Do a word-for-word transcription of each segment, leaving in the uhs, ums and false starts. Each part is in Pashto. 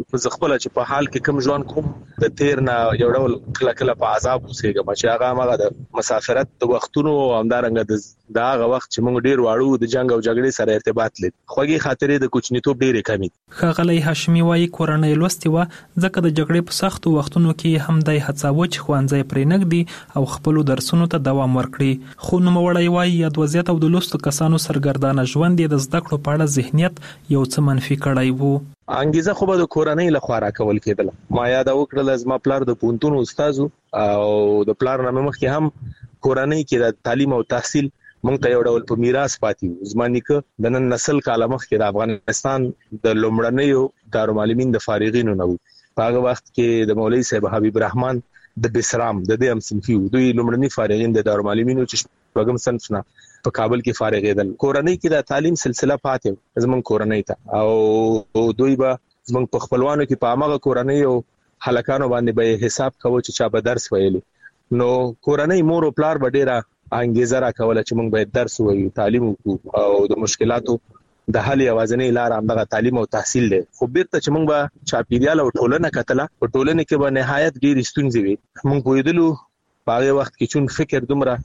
زه خپل چې په حال کې کم ژوند کوم د تیر نه یو ډول کله کله په عذاب اوسېږم چې هغه هغه د مسافرت د وختونو همدارنګه د هغه وخت چې موږ ډیر واړو د جنگ او جګړې سره ارتباط لري خوږی خاطرې د کوچنیتوب ډېرې کمی. ښاغلی هاشمي وايي کورنۍ لوستي و ځکه د جګړې په سختو وختونو کې هم د هڅاوه چې ښوونځي پرې نګدي او خپل درسونو ته دوام ورکړي. خو نوموړی وايي یاد وضعیت او د لوستو کسانو سرګردانه ژوند د زده کړو په اړه ذهنیت یو څه منفي کړی وو. انګیزه خو به د کورنۍ له خوا راکول کېدل. ما یاد وکړل زما پلار د پونتون استاد او د پلار نه مخکې هم کورنۍ کې د تعلیم او تحصیل مونږ ته یو ډول په میراث پاتې زما نیکه د نن نسل کاله مخکې د افغانستان د لومړنیو دارالمعلمین د فارغینو نه وو. په هغه وخت کې د مولوی صاحب حبیب الرحمن د بسرام د دې هم صنفي دوی لومړني فارغین د دارالمعلمینو چې شپږم صنف نه په کابل کې فارغېدل. کورنۍ کې د تعلیم سلسله پاتې زمونږ کورنۍ ته او دوی به زمونږ په خپلوانو کې په هغه کورنۍ او هلکانو باندې به حساب کوي چې چا به درس ویلي. نو کورنۍ مور او پلار به ډیره انګیزه راکوله چې موږ باید درس ووایو تعلیم وکړو او د مشکلاتو د حل یوازینۍ لار همدغه تعلیم او تحصیل دی. خو بیرته چې موږ به چاپیریال او ټولنه کتله په ټولنه کې به نهایت ډېرې ستونزې وي. موږ پوهېدلو په هغه وخت کې چون فکر دومره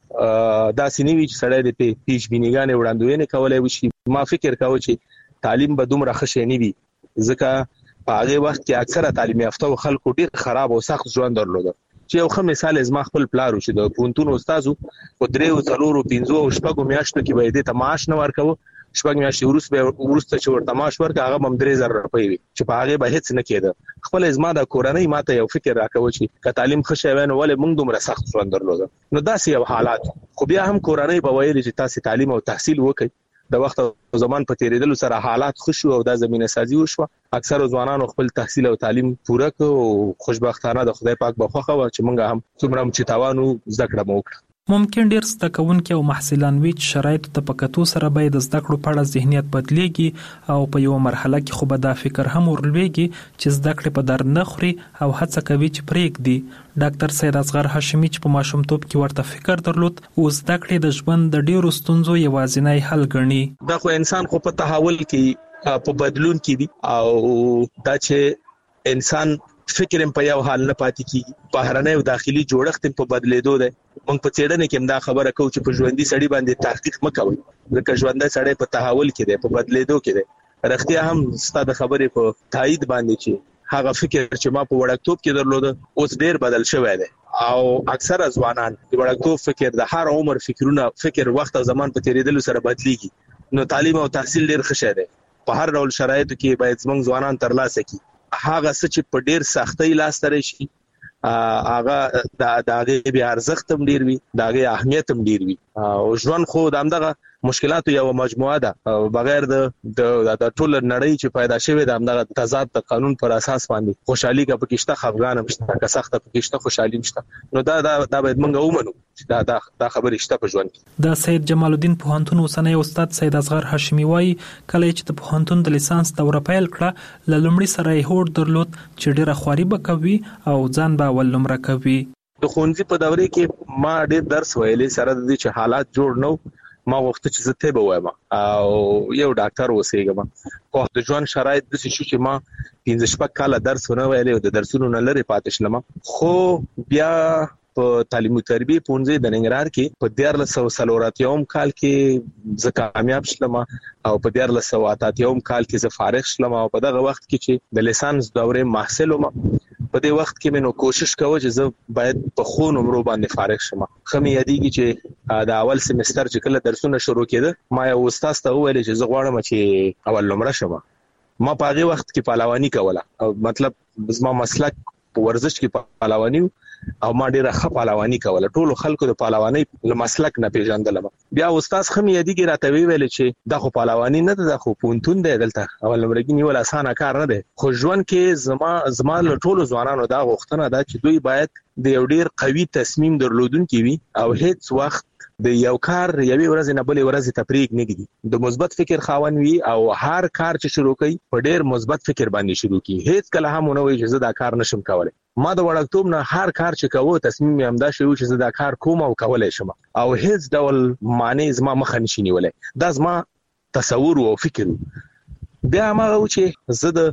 داسې نه وي چې سړی د پیش بینیګانې وړاندوینې کولی وشي. ما فکر کاوه چې تعلیم به دومره ښه شی نه وي ځکه په هغه وخت کې اکثره تعلیم یافته خلکو ډېر خراب او سخت ژوند درلوده. چې یو ښه مثال زما خپل پلار چې د پونتون استاد او درې او څلور او پنځه او شپږ میاشتو کې به دې ته معاش نه ورکوه. شپږ میاشتې وروسته وروسته چې ورته معاش ورکړه هغه هم درې زره روپۍ وي چې په هغه به هیڅ نه کېده. خپل زما د کورنۍ ماته یو فکر راکوي چې که تعلیم ښه شوی نو ولې موږ دومره سخت ژوند درلوده. نو داسې یو حالات خو بیا هم کورنۍ به ویل چې تاسو تعلیم او تحصیل وکړئ. د وخت او زمان په تیریدلو سره حالات ښه شو او د زمينه سازي وشو. اکثر ځوانانو خپل تحصیل او تعلیم پوره کړ او خوشبختانه د خدای پاک بخښه و چې موږ هم څومره چې تاوانو زده کړه مو وکړه. ممکن ډیر زده کوونکي او محصلان وي چې شرایطو ته په کتو سره باید د زده کړو په اړه ذهنیت بدلیږي او په یو مرحله کې خو به دا فکر هم ورلويږي چې زده کړې په درد نه خوري او هڅه کوي چې پرېږدي. ډاکټر سید اصغر هاشمي چې په ماشومتوب کې ورته فکر درلود او زده کړې د ژوند د ډیرو ستونزو یوازینی حل ګڼي. دا خو انسان خو په تحول کې په بدلون کې دي او دا چې انسان فکر هم په یو حال نه پاتې کیږي. بهرنی او داخلي جوړښت هم په بدلیدو دی. موږ په څېړنه کې هم دا خبره کوو چې په ژوندۍ سړي باندې تحقیق مکوئ ځکه ژوندۍ سړی په تحول کې دی په بدلیدو کې دی. رښتیا هم ستاسو د خبرې په تایید باندې چې هغه فکر چې ما په وړکتوب کې درلود اوس ډیر بدل شوی دی او اکثره ځوانان د وړکتوب فکر د هر عمر فکرونه فکر وخت او زمان په تیریدلو سره بدلیږي. نو تعلیم او تحصیل ډیر ښه شی دی. په هر ډول شرایطو کې باید زموږ ځوانان ترلاسه کړي. هغه څه چې په ډیر سختۍ لاس ته راشي هغه د دغه بیا ارزښت هم ډیر وي دغه اهمیت هم ډیر وي او ژوند خو د همدغه مشکلاتو یو مجموعه ده بغیر د د ټول نړۍ چې پیدا شوی د همدغه تضاد د قانون پر اساس باندې خوشحالي کا پکشته خفګان مشته که سخت پکشته خوشحالي مشته. نو دا دا دا باید موږ ومنو دا دا دا خبرې شته په ژوند کې. دا سید جمال الدین پوهنتون اوسنی استاد سید اصغر هاشمي وايي کله چې د پوهنتون د لیسانس دوره پیل کړه ل لومړي سره یې هوډ درلود چې ډیره خواري بکوي او ځان به ول نمره کوي. د ښوونځي په دوره کې ما ډیر درس ویلې سره د دې چې حالات جوړ نو ما وخت چې زه ته به وایم او یو ډاکټر اوسېږم. خو د ژوند شرایط د څه شو چې ما پنځه شپږ کاله درس ونه ویلې او د درسونو نه لري پاتې شلم. خو بیا په تعلیم او تربیه پونځه د ننګرهار کې په دیارلس سوه څلور اتیاوم کال کې زه کامیاب شلم او په دیارلس سوه اته اتیاوم کال کې زه فارغ شلم او په دغه وخت کې چې د لیسانس دورې محصل وم په دې وخت کې مې نو کوشش کوم چې زه باید په خو نمرو باندې فارغ شم. خمه یادېږي چې د اول سمستر چې کله درسونه شروع کېده ما یو استاد ته وویل چې زه غواړم چې اول نمره شم. ما په هغه وخت کې پهلواني کوله او مطلب زما مسلک په ورزش کې پهلواني او ما ډیره ښه پهلواني کوله. ټول خلکو د پهلواني له مسلک نه پیژندلم. بیا استاد خمه یادېږي راته ویل چې دا خو پهلواني نه ده خو پونتون دی دلته اول نمرګي نیول اسانه کار نه دی. خو ژوند کې زما زما له ټولو ځوانانو دا غوښتنه ده چې دوی باید د یو ډیر قوي تصمیم درلودونکي وي او هیڅ وخت د یو کار یوې ورځې نه بلې ورځې ته پرېږ نه کیږي. د مثبت فکر خاوند وي او هر کار چې شروع کوي په ډیر مثبت فکر باندې شروع کوي. هیڅ کله هم نه وایي چې زه دا کار نشم کولای. ما د وړکتوب نه هر کار چې کوو تصمیم یې همدا شوی چې زه دا کار کوم او کولای شم او هیڅ ډول معنی زما مخه نشي نیولای. دا زما تصور او فکر. بیا ما و چې زه د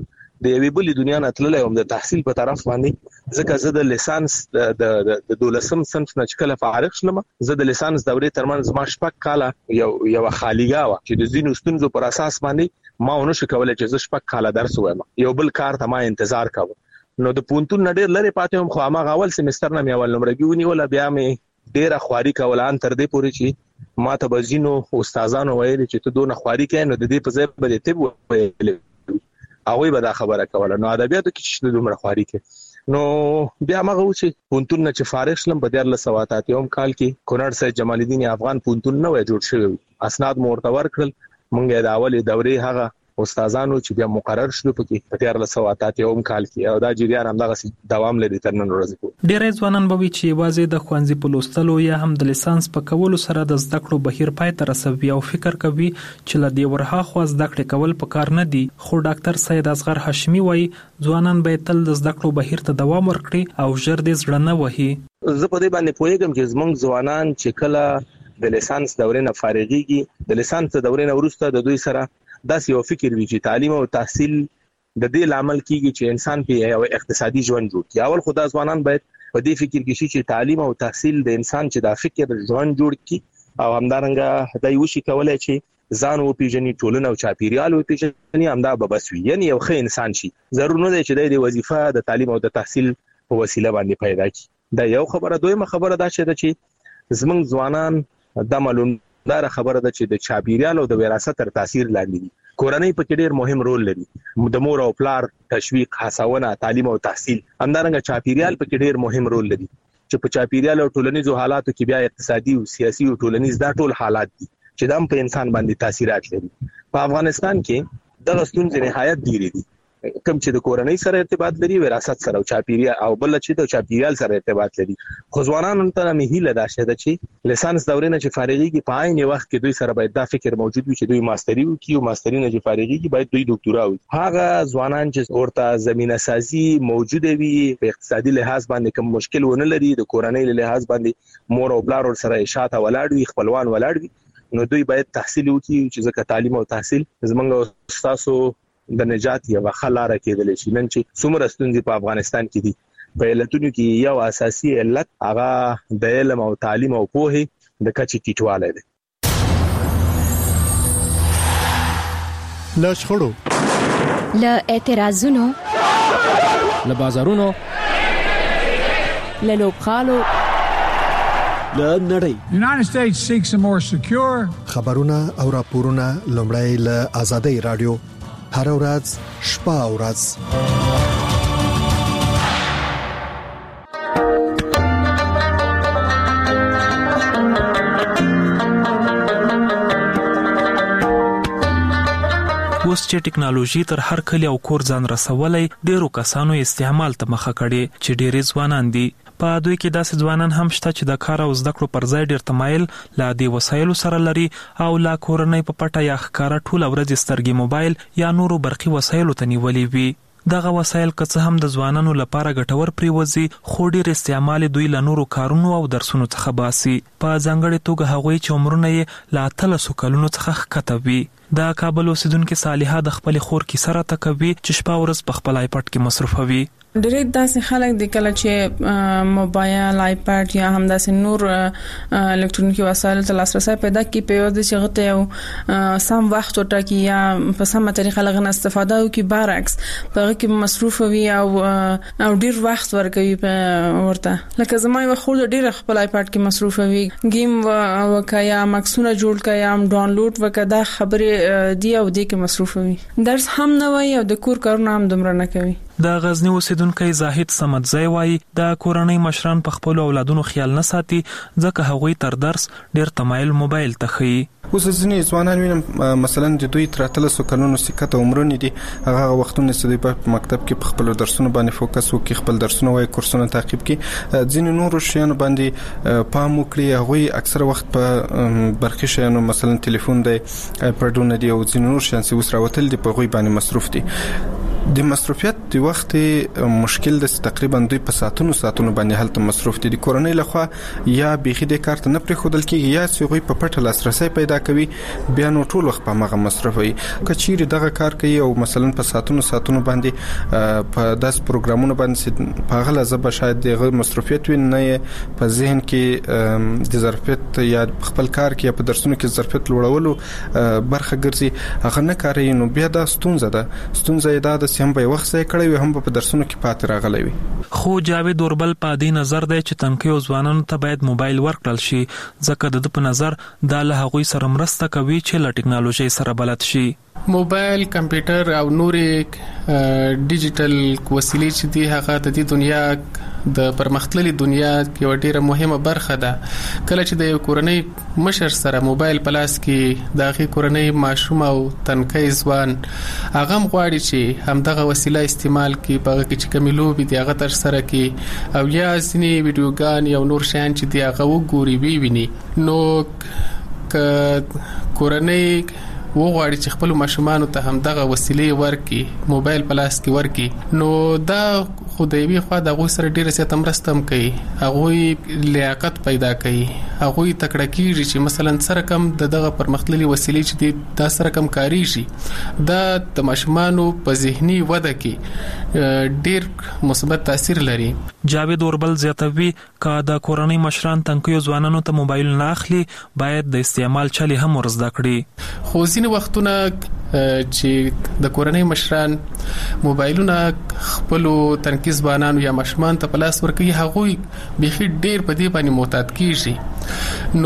د یوې بلې دنیا نه تللی وم د تحصیل په طرف باندې، ځکه زه د لیسانس د د دولسم صنف نه چې کله فارغ شلم، زه د لیسانس دورې ترمنځ زما شپږ کاله یو یو خالیګا وه چې د ځینو ستونزو پر اساس باندې ما ونه شو کولی چې زه شپږ کاله درس ووایم، یو بل کار ته ما انتظار کاوه. نو د پونتون نه ډېر لرې پاتې وم، خو هماغه اول سیمستر نه مې اول نمرګي ونیوله، بیا مې ډېره خواري کوله ان تر دې پورې چې ما ته به ځینو استادانو ویلي چې ته دونه خواري کوې نو د دې په ځای به دې طب وویلې، هغوی به دا خبره کوله. نو ادبیاتو کې چې دومره خواري کوې. نو بیا هغه و چې پونتون نه چې فارغ شلم په دیارلس سوه اته اتیاوم کال کې کونړ سید جمال الدین افغان پونتون نه وی جوړ شوی، اسناد مو ورته ورکړل، مونږ یې د اولې دورې هغه استادانو چې بیا مقرر شلو پکې په دیارلس سوه اته اتیاوم کال کې، او دا جریان همدغسې دوام لري تر نن ورځې پورې. ډېری ځوانان به وي چې یوازې د ښوونځي په لوستلو یا هم د لیسانس په کولو سره د زده کړو بهیر پای ته رسوي او فکر کوي چې له دې ورهاخوا زده کړې کول پکار نه دي. خو ډاکټر سید اصغر هاشمي وایي ځوانان باید تل د زده کړو بهیر ته دوام ورکړي او ژر دې زړه نه وهي. زه په دې باندې پوهېږم چې زموږ ځوانان چې کله د لیسانس دورې نه فارغېږي، د لیسانس دورې نه وروسته د دوی سره داسې یو فکر وي چې تعلیم او تحصیل د دې لامل کیږي چې انسان په یو اقتصادي ژوند جوړ کړي. اول خو دا ځوانان باید په دې فکر کې شي چې تعلیم او تحصیل د انسان چې دا فکر ژوند جوړ کړي او همدارنګه دا یو شي کولای چې ځان وپیژني، ټولنه او چاپیریال وپیژني، همدا به بس وي، یعنی یو ښه انسان شي. ضرور نه دی چې د وظیفه د تعلیم او د تحصیل په وسیله باندې پیدا کړي. دا یو خبره. دویمه خبره دا چې زموږ ځوانان د معلوم دا خبره ده چې د چاپیریال او د وراثت تر تاثیر لاندې دي. کورنۍ پکې ډېر مهم رول لري، د مور او پلار تشویق، هڅونه، تعلیم او تحصیل. همدارنګه چاپیریال پکې ډېر مهم رول لري چې په چاپیریال او ټولنیزو حالاتو کې بیا اقتصادي او سیاسي او ټولنیز دا ټول حالات دي چې دا هم په انسان باندې تاثیرات لري. په افغانستان کې دغه ستونزې نهایت ډېرې دي، کوم چې د کورنۍ سره ارتباط لري، وراثت سره او چاپیریال، او بل چې د چاپیریال سره ارتباط لري. خو ځوانانو ته مې هیله ده چې لیسانس دورې نه چې فارغېږي په عین وخت کې دوی سره باید دا فکر موجود وي چې دوی ماستري وکړي، او ماستري نه چې فارغېږي باید دوی ډاکټورا وکړي. هغه ځوانان چې ورته زمينه سازي موجوده وي، په اقتصادي لحاظ باندې کوم مشکل ونه لري، د کورنۍ له لحاظ باندې مور او پلار سره شاته ولاړ وي، خپلوان ولاړ وي، نو دوی باید تحصیل وکړي چې ځکه تعلیم او تحصیل زمونږ استادو د نجات یو خلاره کېدل شي. نن چې څومره ستونزې په افغانستان کې دي، په علتونو کې یو اساسي علت هغه د علم او تعلیم او پوهې د کچې ټیټوالی دی. له شخړو، له اعتراضونو، له بازارونو، له لوبغالو، له نړۍ. United States seeks a more secure. خبرونه او راپورونه لومړی له آزادۍ رادیو هر ورځ شپه او ورځ. اوس چې ټکنالوژي تر هر کلی او کور ځان رسولای، ډیرو کسانو استعمال ته مخه کړي چې ډیری ځوانان دي. په دوی کې داسې ځوانان هم شته چې د کار او زده کړو پر ځای ډیر تمایل لا دي وسایلو سره لري او لا کورنۍ په پټه یا ښکارا ټول ورځ سترګې موبایل یا نورو برقي وسایلو ته نیولې وي. دغه وسایل که څه هم د ځوانانو لپاره ګټور پریوزي، خو ډیر استعمال دوی له نورو کارونو او درسونو څخه باسي. په ځانګړي توګه هغوی چې عمرونه یې له اتلسو کلونو څخه ښکته وي. د کابل اوسیدونکو صالحه د خپل خور کې سره تکوي چې شپه ورځ په خپل آیپډ کې مصرفوي. ډېر داسې خلک د کله چې موبایل، آیپډ یا هم داسې نور الکترونیکي وسایل ته لاسرسي پیدا کوي، په یوه د شغته یو سم وخت ورټاکي یا په سمه طریقه لغنه استفاده وکړي، برعکس په هغه کې مصروف وي او او ډېر وخت ورکوي په ورته. لکه زما یو خور ډېر خپل آیپډ کې مصروف وي، گیم وکیا، مکسونه جوړ کیا، ډاونلوډ وکړه، دا خبره دی او دې کې مصروف وي. درس هم نه وایي او د کور کارونه هم دومره نه کوي. د غزنی اوسیدونکو زاهد سمدزی وایي د کورنۍ مشران په خپل اولادونو خیال نه ساتي، ځکه هغوی تر درس ډیر تمایل موبایل ته ښیي. اوس ځینې ځوانان وینم مثلا د دوی تر اتلسو کلونو سکته عمرونه دي، هغه وختونه چې دوی په مکتب کې په خپل درسونو باندې فوکس وکړي، خپل درسونه وایي، کورسونه تعقیب کړي، ځینې نورو شیانو باندې پام وکړي. هغوی اکثره وخت په برقي شیانو مثلا ټلیفون دی، آیپډونه دي او ځینې نور شیان چې اوس راوتل دي په هغوی باندې مصروف دي. د مصرفیت د وخت مشکل د تقریبا دوی په ساعتونو ساعتونو باندې هلته مصروف دي. د کورنۍ لخوا یا بيخي د کارت نه پرې خودل کېږي یا سیغوی په پټه لاسرسي پیدا کوي بیا نو ټول وخت په مغه مصرفي. کچېری دغه کار کوي او مثلا په ساعتونو ساعتونو باندې په داس پروګرامونو باندې په غلا زبه شاید دغه مصرفیت وي نه په ذهن کې د ظرفیت یا خپل کار کې په درسونو کې ظرفیت لوړولو برخه ګرځي هغه نه کوي. نو بیا دا ستونزه ده ستونزه دا د سم به وخت ځای کړی وي هم په درسونو کې پاتې راغلی وي. خو جاوید اوربل په دې نظر دی چې تنکیو ځوانانو ته باید موبایل ورکړل شي ځکه د په نظر دا له هغوی سره مرسته کوي چې له ټکنالوژي سره بلد شي. موبایل، کمپیوټر او نورې ډیجیټل وسیلې چې دی هغه د دې دنیا د پرمختللي دنیا کې ډیره مهمه برخه ده. کله چې د یو کورنۍ مشر سره موبایل په لاس کې د هغې کورنۍ ماشوم او تنکی ځوان هغه هم غواړي چې همدغه وسیله استعمال کړي، په هغه کې چې کومې لوبې دي هغه ترسره کړي او یا ځینې ویډیوګان یا نور شیان چې دی هغه وګوري وویني. نو که کورنۍ وغواړي چې خپل ماشومانو ته هم دغه وسیلې ورکړي، موبایل په لاس کې ورکړي، نو دا خو د یوې خوا د هغوی سره ډېره زیاته مرسته هم کوي، هغوی لیاقت پیدا کوي، هغوی تکړه کېږي چې مثلا سره کم د دغه پرمختللي وسیلې چې دی دا سره کم کاریږي. دا د ماشومانو په ذهني وده کې ډېر مثبت تاثیر لري. جاوید اوربل زیاتوي که د کورنۍ مشران تنکیو ځوانانو ته موبایل نه اخلي باید د استعمال چلي هم ورزده کړي. خو ځینې وختونه چې د کورنۍ مشران موبایلونه خپل تنکي ځوانانو یا ماشومان ته په لاس ورکوي هغوی بيخي ډېر په دې باندې معتاد کیږي.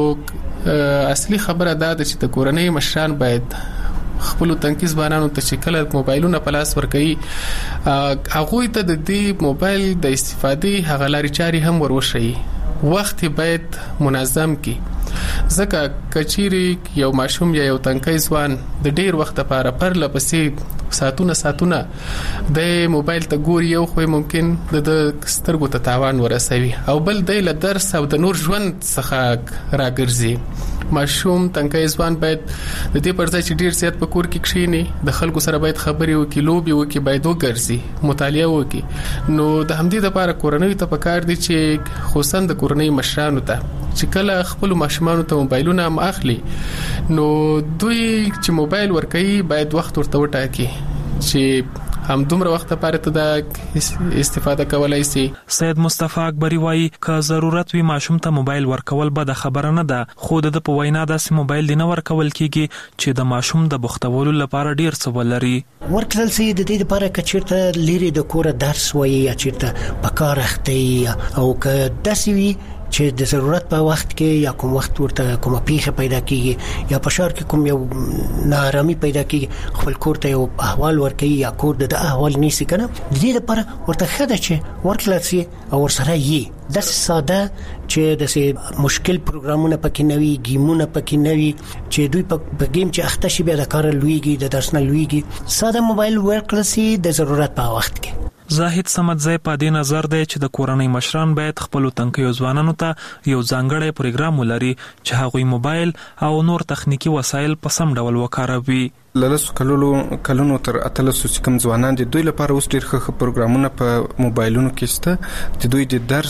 نو اصلي خبره دا ده چې د کورنۍ مشران باید خپل تنکي ځوانانو ته چې کله موبایلونه په لاس ورکوي هغوی ته د دې موبایل د استفادې هغه لارې چارې هم وروښيي. وخت باید منظم کی ځکه کچيري یو ماشوم یا یو تنکی ځوان د ډیر وخت لپاره پر لپسې ساتونه ساتونه د موبایل ته ګوري یو خو ممکن د سترګو ته تاوان ورسوي او بل د درس او د نور ژوند څخه راګرځي. ماشوم تنکی ځوان باید د دې پر ځای چې ډیر زیات په کور کې کښینی د خلکو سره باید خبرې وکړي، لوبي وکړي، باید وګرځي، مطالعه وکړي. نو د همدې لپاره کورنۍ ته پکار دي چې خصوصا د کورنۍ مشرانو ته چې کله خپل ماشومانو ته موبایلونه هم اخلي نو دوی چې موبایل ورکوي باید وخت ورته وټاکي چې هم دومره وخت لپاره ته د استفاده کولای شي. سید مصطفی اکبری وایي که ضرورت وي ماشوم ته موبایل ورکول به د خبره نه ده، خو د په وینا داسې موبایل دی نه ورکول کیږي چې د ماشوم د بوختولو لپاره ډیر څه ولري. ورکړل سي د دې لپاره کچیرته لري د کور درس وایي یا چیرته په کار اخته او که داسې وي چې د ضرورت په وخت کې یا کوم وخت ورته کومه پیښه پیدا کیږي یا په شهر کې کوم یو ناارامي پیدا کیږي خپل کور ته یو احوال ورکړي یا کور د احوال نیسي کنه د دې لپاره ورته خده چې ورکړل سي او ورسره یې د ساده چې د سي مشکل پروګرامونه پکې نوي گیمونه پکې نوي چې دوی په گیم چې اخته شي بیا د کار لویږي د درس نه لویږي ساده موبایل ورکړل سي د ضرورت په وخت کې. زاهد سمدزی په دې نظر دی چې د کورنۍ مشران باید خپل تنکیو ځوانانو ته یو ځانګړی پروګرام ولري چې هغوی موبایل او نور تخنیکی وسایل په سم ډول وکاروي. لاسو کلونو کلونو تر اتلسو چې کوم ځوانان دي دوی لپاره اوس ډېر ښه پروګرامونه په موبایلونو کې شته چې دوی د درس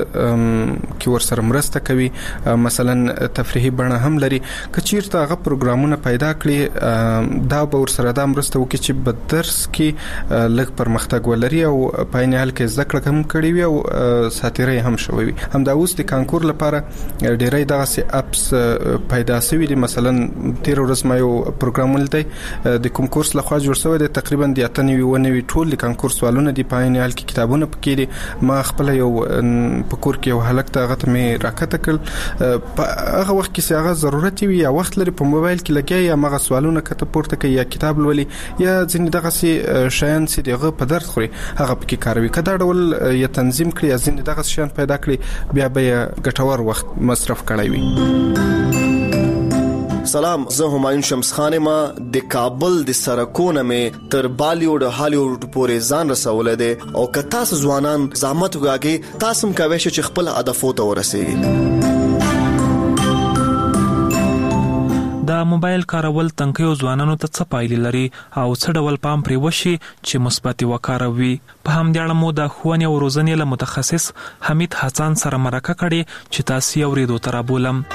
کې ورسره مرسته کوي، مثلا تفریحي بڼه هم لري. کچیرته هغه پروګرامونه پیدا کړي دا به ورسره د مرسته وکړي چې په درس کې لږ پرمختګ ولري او په عین حال کې ذکر کم کړي وي او ساتیري هم شوي وي. هم دا اوس د کانکور لپاره ډېرې دغه سي اپس پیدا شوي دي. مثلا تیر ورځ ما یو پروګرام ولید د کوم کورس لخوا جوړ شوی دی تقریبا د اتنوي ونوي ټول د کانکور سوالونه دی په عین حال کې کتابونه پکې دي. ما خپل یو په کور کې یو هلک ته هغه ته مې راکته کړ په هغه وخت کې چې هغه ضرورت وي یا وخت لري په موبایل کې لګي یا مغه سوالونه کته پورته کوي یا کتاب لولي یا ځینې دغه سي شیان چې دغه په درس خوري هغه پکې کاروي. کدا ډول یا تنظیم کړی یا ځینې دغه شیان پیدا کړی بیا به ګټور وخت مصرف کړی وي. سلام، زه همایون شمس خان ما د کابل د سرکونه مې تر بالیوډ هالیوډ پورې ځان رسولې ده او که تاسو ځوانان زحمت وکړئ تاسو هم کوئ چې خپل هدفو ته ورسیږئ. د موبایل کارول تنکیو ځوانانو ته څه پایلې لري او څه ډول پام پرې وشي چې مثبت وکاروي. په همدې اړه مو د ښوونې او روزنې له متخصص حمید حسن سره مرکه کړې چې تاسو یې اورېدو ته رابولم.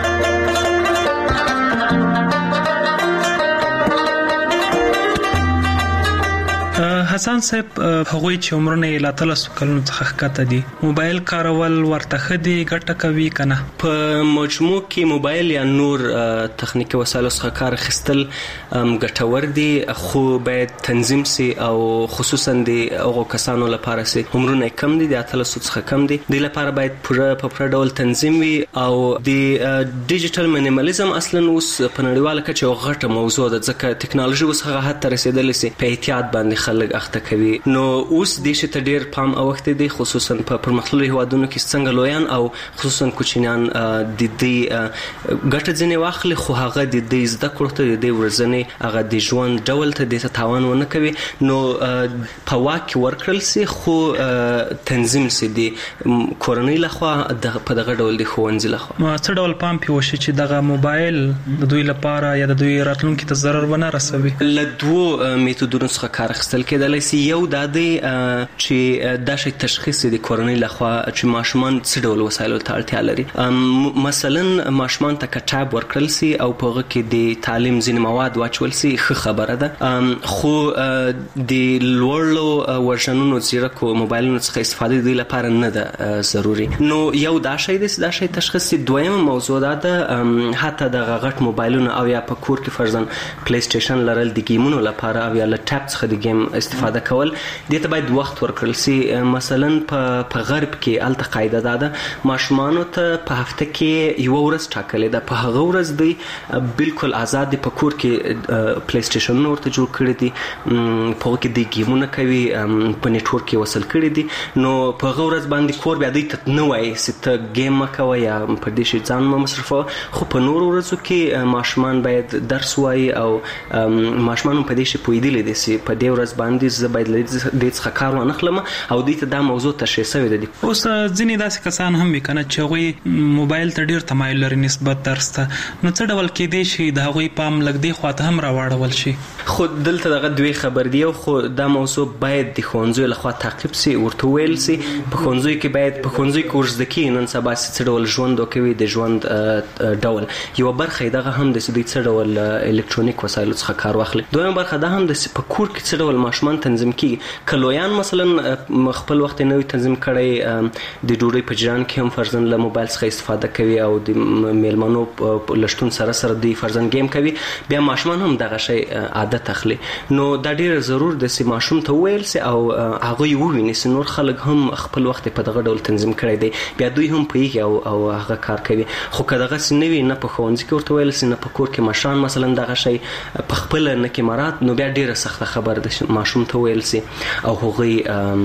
حسن صاحب، هغوی چې عمرونه یې لا تلسو کلونو څخه ښکته دي، موبایل کارول ورته ښه دي، ګټه کوي که نه؟ په مجموع کې موبایل یا نور تخنیکي وسایلو څخه کار اخیستل ګټور دي، خو باید تنظیم سي او خصوصا د هغو کسانو لپاره چې عمرونه یې کم دي، د اتلسو څخه کم دي، دوی لپاره باید پوره په پوره ډول تنظیم وي. او د ډیجیټل مینیمالیزم اصلا اوس په نړیواله کچه یوه غټه موضوع ده، ځکه ټکنالوژي اوس هغه حد ته رسېدلې سي په احتیاط باندې خلک اخته کوي. نو اوس دې شي ته ډېر پام اوښتی دی، خصوصا په پرمختللو هېوادونو کې څنګه لویان او خصوصا کوچنیان د دې ګټه ځینې واخلي، خو هغه د دې زده کړو ته د دې ورځنې هغه د ژوند ډول ته دې ته تاوان ونه کوي. نو په واک کې ورکړل سي، خو تنظیم سي د کورنۍ لخوا په دغه ډول د ښوونځي لخوا. څه ډول پام پې وشي چې دغه موبایل د دوی لپاره یا د دوی راتلونکي ته ضرر ونه رسوي؟ له دوو میتودونو څخه کار اخیستل کېدلی سي. یو دا دی چې دا شی تشخیص د کورنۍ لخوا چې ماشومان څه ډول وسایلو ته اړتیا لري. مثلا ماشومان ته کتاب ورکړل سي او په هغه کې د تعلیم ځینې مواد واچول سي، ښه خبره ده، خو د لوړو ورژنونو زیرکو موبایلونو څخه استفاده د دوی لپاره نه ده ضروري. نو یو دا شی دی چې دا شی تشخیص سي. دویمه موضوع دا ده حتی دغه غټ موبایلونه او یا په کور کې فرضاً پلی سټیشن لرل د ګیمونو لپاره او یا له ټاپ څخه د ګیم استفاده کول، دې ته باید وخت ورکړل سي. مثلا په غرب کې هلته قاعده دا ده ماشومانو ته په هفته کې یوه ورځ ټاکلې ده، په هغه ورځ دوی بالکل آزاد دي، په کور کې پلی سټیشنونه ورته جوړ کړي دي، په هغه کې دوی ګیمونه کوي، په نیټورک کې وصل کړي دي. نو په هغه ورځ باندې کور بیا دوی ته نه وایي چې ته ګیم مه کوه یا په دې شي ځان مه مصرفوه، خو په نورو ورځو کې ماشومان باید درس وایي او ماشومان هم په دې شي پوهېدلی دي چې په دې ورځ باندې زه باید له دې څخه کار وانخلم او دوی ته دا موضوع تشریح شوې ده. اوس ځینې داسې کسان هم وي که نه چې هغوی موبایل ته ډېر تمایل لري نسبت درس ته، نو څه ډول کېدی شي د هغوی پام لږ دې خوا ته هم راواړول شي؟ خو دلته دغه دوی خبر دی، خو دا موضوع باید د ښوونځیو لخوا تعقیب سي، ورته وویل سي. په ښوونځیو کې باید په ښوونځیو کې ورزده کېږي نن سبا چې څه ډول ژوند وکوي، د ژوند ډول. یوه برخه یې دغه هم ده چې دوی څه ډول الکترونیک وسایلو څخه کار واخلي. دویمه برخه دا هم ده چې په کور کې څه ډول ماشومان تنظیم کېږي. که لویان مثلا خپل وخت یې نوی تنظیم کړی، د ډوډۍ په جریان کې هم فرضاً له موبایل څخه استفاده کوي او د میلمنو له شتون سره سره دوی فرضاً ګیم کوي، بیا ماشومان هم دغه شی عادت اخلي. نو دا ډېره ضرور ده چې ماشوم ته وویل سي او هغوی وویني چې نور خلک هم خپل وخت په دغه ډول تنظیم کړی دی، بیا دوی هم پوهېږي او او هغه کار کوي. خو که دغسې نه وي، نه په ښوونځي کې ورته ویل سي، نه په کور کې مشران مثلا دغه شی په خپله نه کې مراد، نو بیا ډېره سخته خبره ده چې ماشوم ته وویل سي او هغوی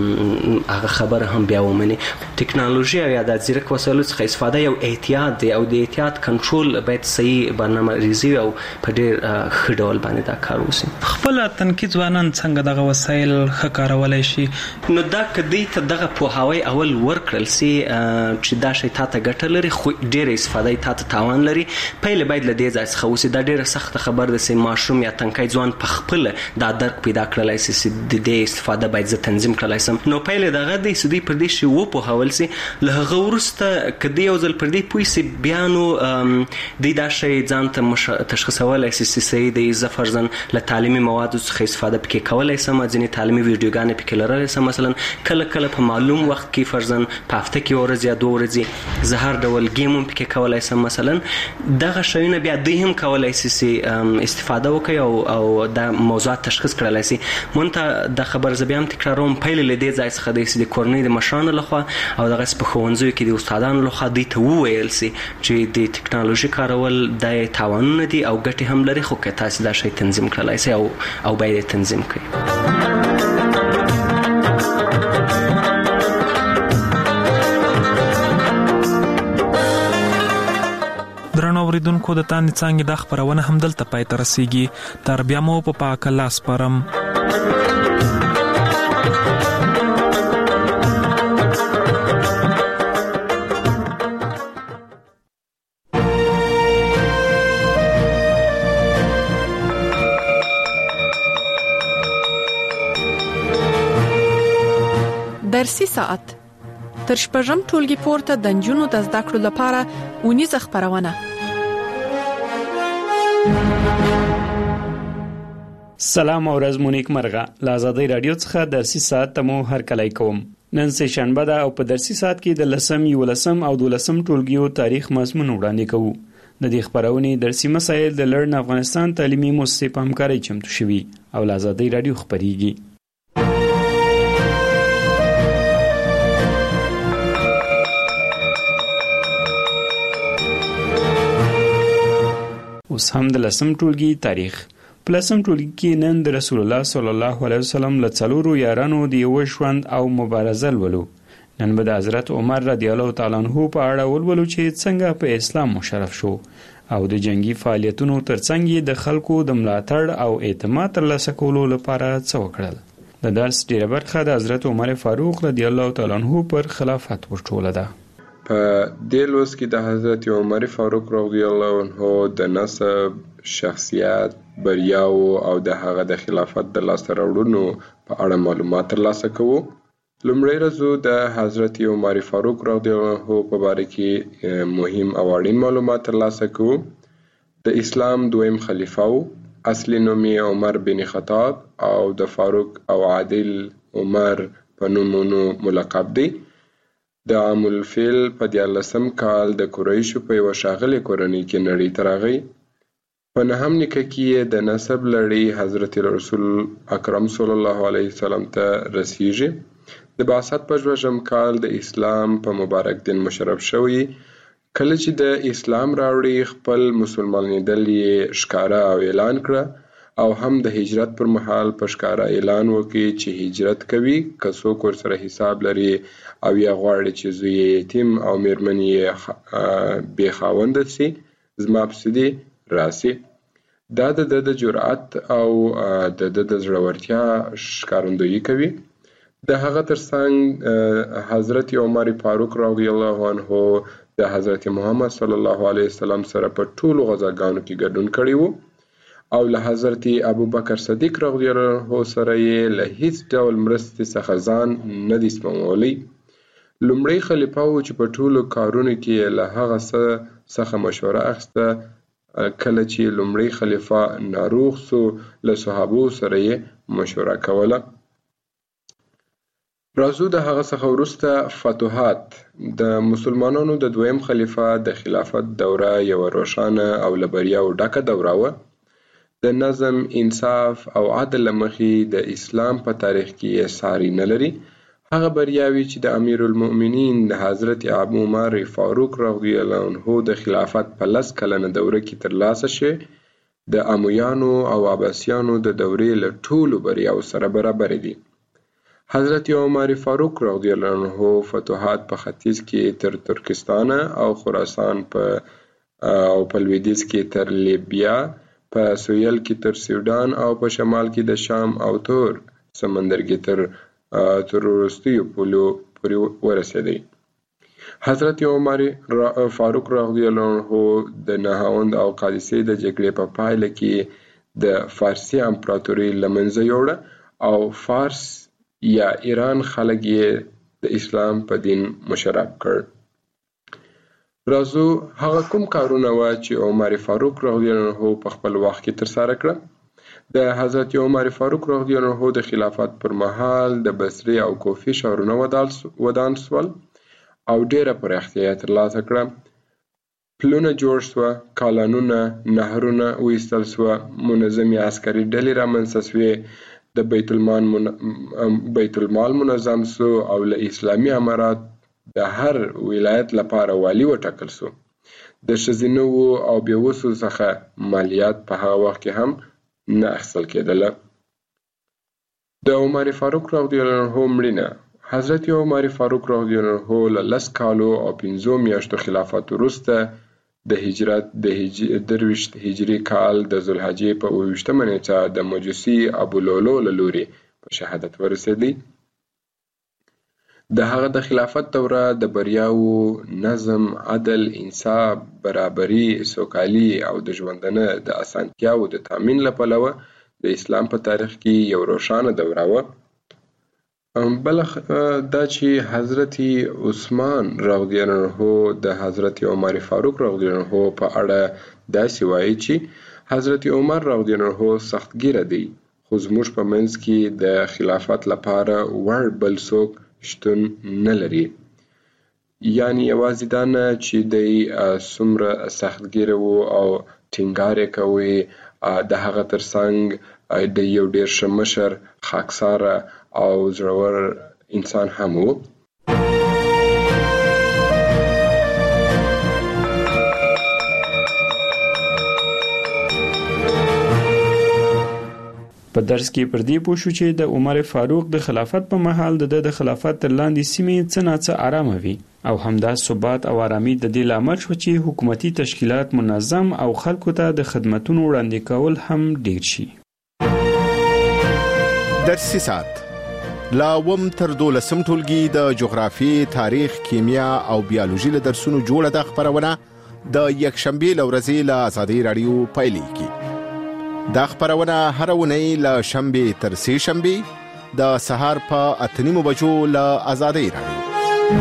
هغه خبره هم بیا ومني. ټکنالوژي او یا د ځیرک وسایلو څخه استفاده یو احتیاط دی او د احتیاط کنټرول باید صحیح برنامه ریزي او په ډېر ښه ډول باندې دا کار وشي. خپله تنکي ځوانان څنګه دغه وسایل ښه کارولی شي؟ نو دا که دوی ته دغه پوهاوی اول ورکړل سي چې دا شی تا ته ګټه لري خو ډېره استفاده یې تا ته تاوان لري، پیل باید له دې ځای څخه وسي. دا ډېره سخته خبر ده چې ماشوم یا تنکی ځوان په خپله دا درک پیدا کړلی سي چې د دې استفاده باید زه تنظیم کړلی سم. نو پیل یې دغه دی چې دوی پر دې شي وپوهول سي. له هغه وروسته که دوی یو ځل پر دې پوه سي، بیا نو دوی دا شی ځان ته تشخیصولی سي چې صحیح دی، زه فرضاً له تعلیمي موادو څخه استفاده پکې کولی سم، ځینې تعلیمي ویډیوګانې پکې لرلی سم. مثلا کله کله په معلوم وخت کې فرضاً په هفته کې یو ورځ یا دوه ورځې زه هر ډول ګیم هم پکې کولی سم. مثلا دغه شیونه بیا دوی هم کولی سي چې استفاده وکړي او او دا موضوعات تشخیص کړلی سي. مونږ ته دا خبر زه بیا هم تکراروم، پیل له دې ځای څخه دی چې د کورنۍ د مشرانو لخوا او دغسې په ښوونځیو کې د استادانو لخوا دوی ته وویل سي چې د ټکنالوژي کارول دا یې تاوانونه دي او ګټې هم لري، خو که تاسې دا شی تنظیم کړلی سي او او باید یې تنظیم کړئ. درنو اوریدونکو، د تاندې څانګې دا خپرونه هم دلته پای ته رسیږي. تر بیا مو په پاک الله سپارم. درسي ساعت تر شپږم ټولګي پورته د نجونو د زده کړو لپاره ونیزه خبرونه. سلام او ورځ مو نیک مرغه. له آزادۍ رادیو څخه درسي ساعت ته مو هرکلی کوم. نن سه شنبه ده او په درسي ساعت کې د لسم، یولسم او دولسم ټولګیو تاریخ مضمون وړاندې کوو. د دې خبرونې درسي مسایل د لرن افغانستان تعلیمي مؤسسې په همکارۍ چمتو شوي او له آزادۍ رادیو خبريږي. اوس هم د لسم ټولګي تاریخ. په لسم ټولګي کې نن د رسول الله صلی الله علیه وسلم له څلورو یارانو د یو ژوند او مبارزه ولولو. نن به د حضرت عمر رضی الله تعالی عنہ په اړه ولولو چې څنګه په اسلام مشرف شو او د جنگي فعالیتونو ترڅنګ د خلکو د ملاتړ او اعتماد ترلاسه کولو لپاره څه وکړل. د درس ډیره برخه د حضرت عمر فاروق رضی الله تعالی عنہ پر خلافت ورټوله ده. په دې لوست کې د حضرت عمر فاروق رضی الله عنه د نسب، شخصیت، بریاو او د هغه د خلافت د لاسته راوړنو په اړه معلومات ترلاسه کوو. لومړی رزو د حضرت عمر فاروق رضی الله عنه په باره کې مهم او اړین معلومات ترلاسه کوو. د اسلام دویم خلیفہ و. اصلي نوم یې عمر بن خطاب او د فاروق او عادل عمر په نومونو ملقب دی. د عام الفیل په دیارلسم کال د قریشو په یوه ښاغلې کورنۍ کې نړۍ ته راغی. په نهم نیکه کې یې د نسب لړۍ حضرت رسول اکرم صلی الله علیه وسلم ته رسیږي. د بعثت په شپږم کال د اسلام په مبارک دین مشرف شوی. کله چې د اسلام راوړي خپل مسلمانېدل یې ښکاره او اعلان کړه او هم د هجرت پر مهال په ښکاره اعلان وکړي چې هجرت کوي که څوک ورسره حساب لري او یا غواړي چې زوی یې یتیم او میرمن یې بې خاونده سي زما پسې دې راسي. دا د د جرأت او د د د زړورتیا ښکارندویي کوي. د هغه ترڅنګ حضرت عمر فاروق رضی الله عنه د حضرت محمد صلی الله علیه وسلم سره په ټولو غزاګانو کې ګډون کړی وو او له حضرت ابوبکر صدیق رضی الله عنه سره یې له هیڅ ډول مرستې څخه ځان نه دی سپمولی. لومړی خلیفه و چې په ټولو کارونو کې له هغه څخه مشوره اخیسته. کله چې لومړی خلیفه ناروغ سو له صحابو سره یې مشوره کوله. راځو د هغه څخه وروسته فتوحات. د مسلمانانو د دویم خلیفه د خلافت دوره یوه روښانه او له بریاوو ډکه دوره وه. د نظم، انصاف او عدل له مخې د اسلام په تاریخ کې یې ساری نه لري. هغه بریاوي چې د امیر المؤمنین د حضرت ابو عمر فاروق رضی الله عنه د خلافت په لس کلنه دوره کې ترلاسه شوې د امویانو او عباسیانو د دورې له ټولو بریاوو سره برابر دي. حضرت عمر فاروق رضی الله عنه فتوحات په ختیځ کې تر ترکستان او خراسان په او په لویدیځ کې تر لیبیا، په سویل کې تر سوډان او په شمال کې د شام او تور سمندر کې تر تر وروستیو پولو پورې ورسېدی. حضرت عمر فاروق رضی الله عنه د نهاوند او قادسیې د جګړې په پایله کې د فارسي امپراتورۍ له منځه یوړه او فارس یا ایران خلک یې د اسلام په دین مشرف کړ. راځو هغه کوم کارونه وه چې عمر فاروق رضی الله عنه په خپل وخت کې ترسره کړه. د حضرت عمر فاروق رضی الله عنه د خلافت پر مهال د بصرې او کوفې ښارونه ودان سول او ډیره پراختیا یې ترلاسه کړه. پلونه جوړ سوه، کالانونه، نهرونه وایستل سوه، منظمې عسکري ډلې رامنځته سوې، د بیت المال من... بیت المال منظم سو او له اسلامي امارات د هر ولایت لپاره والی وټاکل سو. د ښځینه او بېوسو څخه مالیات په هغه وخت کې هم نه اخیستل کېدله. د عمر فاروق رضی الله عنه مړینه. حضرت عمر فاروق رضی الله عنه له لس کالو او پنځو میاشتو خلافت وروسته د هجرت د درویشت هجري کال د ذوالحجې په اووه ویشتمه نیټه د مجوسي ابولولو له لورې په شهادت ورسېدی. د هغه د خلافت دوره د بریاوو، نظم، عدل، انصاف، برابري، سوکالي او د ژوندانه د اسانتیاوو د تامین له پلوه د اسلام په تاریخ کې یو روښانه دوره وه. بل دا چې حضرت عثمان رضی الله عنه د حضرت عمر فاروق رضی الله عنه په اړه داسې وایي چې حضرت عمر رضی الله عنه سختګیره دی، خو زموږ په منځ کې د خلافت لپاره وړ بل څوک شتون نه لري. یعنی یوازې دا نه چې دی څومره سختګیره و او ټینګار یې کوي، د هغه ترڅنګ د یو ډېر ښه مشر، خاکساره او زړور انسان هم و. په درس کې پر دې پوه شو چې د عمر فاروق د خلافت په مهال د د خلافت تر لاندې سیمې څه ناڅه آرامه وي، او همدا ثبات او آرامي د دې لامل شو چې حکومتي تشکیلات منظم او خلکو ته د خدماتونو وړاندې کول هم ډیر شي. درسي سات لا وم تر دولسم ټولګي د جغرافي، تاریخ، کیمیا او بیولوژي له درسونو جوړه د خبرونه د یکشنبه لورځي له آزادۍ رادیو پایلیږي. دا خبرونه هر ونی له شنبه تر سه شنبه د سهار په اته نیمو بجو له آزادۍ رادیو.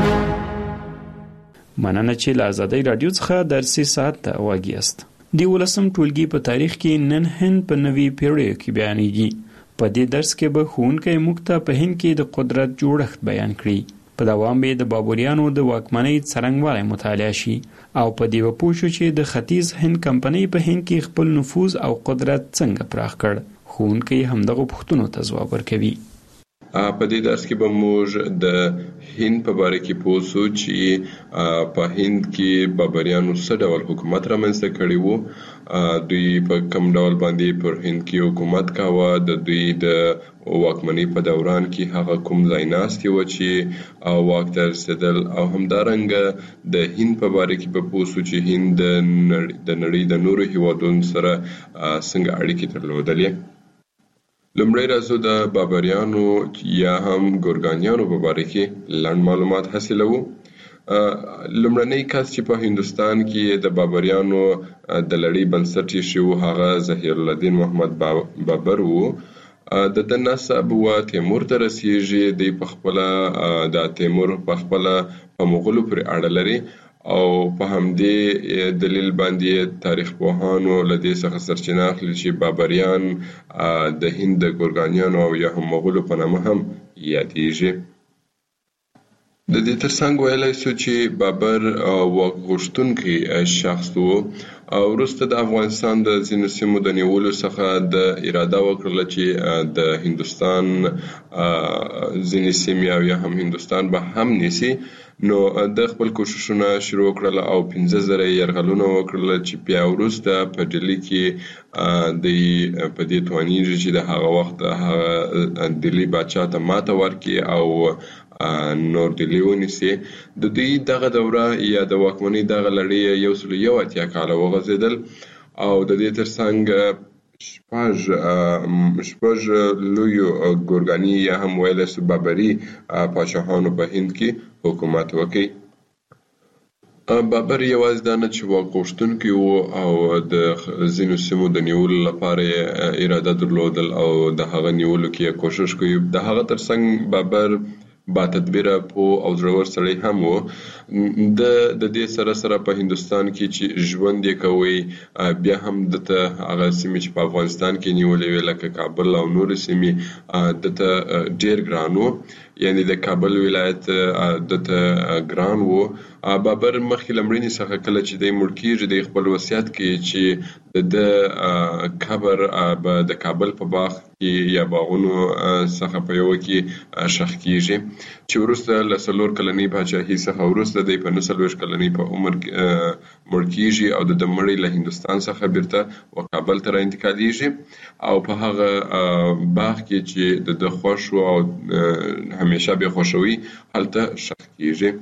مننه چې له آزادۍ رادیو څخه درسي ساعت ته واګیاست. دی ولسم ټولګي په تاریخ کې نن هند په نوي پیړۍ کې بیانېږي. په دې درس کې به ښوونکی موږ ته په هند کې د قدرت جوړښت بیان کړي. په دوام به د بابریانو د واکمنۍ څرنګوالی مطالعه شي او په دې به پوه شو چې د ختیځ هند کمپنۍ په هند کې خپل نفوذ او قدرت څنګه پراخ کړ. ښوونکی همدغه پوښتنو ته ځواب ورکوي. په دې درس کې به موږ د هند په باره کې پوه شو چې په هند کې بابریانو څه ډول حکومت رامنځته کړی وو، دوی په کوم ډول باندې پر هند کې حکومت کاوه، د دوی د واکمنۍ په دوران کې هغه کوم ځای ناستې وه چې واک ته رسېدل، او همدارنګه د هند په باره کې به پوه شو چې هند د نړۍ د نورو هیوادونو سره څنګه اړیکې درلودلې. لومړی راځو د بابریانو یا هم ګورګانیانو په باره کې لنډ معلومات حاصلوو. لومړنی کس چې په هندوستان کې د بابریانو د لړۍ بنسټ ایښی و هغه ظهیر الدین محمد بابر و. د ده نسب و تیمور ته رسیږي. دی په خپله د تیمور په خپله په مغولو پورې اړه لري او په همدې دلیل باندې تاریخ پوهانو له دې څخه سرچینه اخلي چې بابریان د هند د ګورګانیانو او یا هم مغولو په نامه هم یادېږي. د دې ترڅنګ ویلی سو چې بابر واک غوښتونکی شخص و او وروسته د افغانستان د ځینو سیمو د نیولو څخه د اراده وکړله چې د هندوستان ځینې سیمې او یا هم هندوستان به هم نیسي. نو د خپل کوششونه شروع کړل او پنځه زره یرغلونه وکړل چې بیا وروسته په ډیلي کې د په دې توانیږي چې د هغه وخت هغه ډیلي باچا ته ماته ورکړي او نور ډیلي ونیسي. د دوی دغه دوره یا د واکمنۍ دغه لړۍ یو سل یو اتیا کاله وغځېدل او د دې ترڅنګ شپږ شپږ لویو ګورګاني یا هم ویلی سو بابري پاچاهانو په هند کې حکومت وکړي. بابر یوازې دا نه چې واک غوښتونکی و او د ځینو سیمو د نیولو لپاره یې اراده درلودل او د هغه نیولو کې یې کوشش کوي. د هغه ترڅنګ بابر با تدبیره پوه او زړور سړی هم و. د د دې سره سره په هندوستان کې چې ژوند یې کوي بیا هم دته هغه سیمې چې په افغانستان کې نیولې وې لکه کابل او نورې سیمې دته ډېر ګران و. یعنی د کابل ولایت دته ګران و. بابر مخکې له مړینې څخه کله چې دی مړ کېږي دی خپل وصیت کوي چې د ده قبر به د کابل په باغ کې یا باغونو څخه په یوه کې ښخ کېږي چې وروسته له څلور کلنۍ پاچاهۍ څخه وروسته دی په نهه څلوېښت کلنۍ په عمر مړ کېږي او د ده مړی له هندوستان څخه بیرته و کابل ته را انتقالېږي او په هغه باغ کې چې د ده خوښ و او همیشه به خوښوي هلته ښخ کېږي.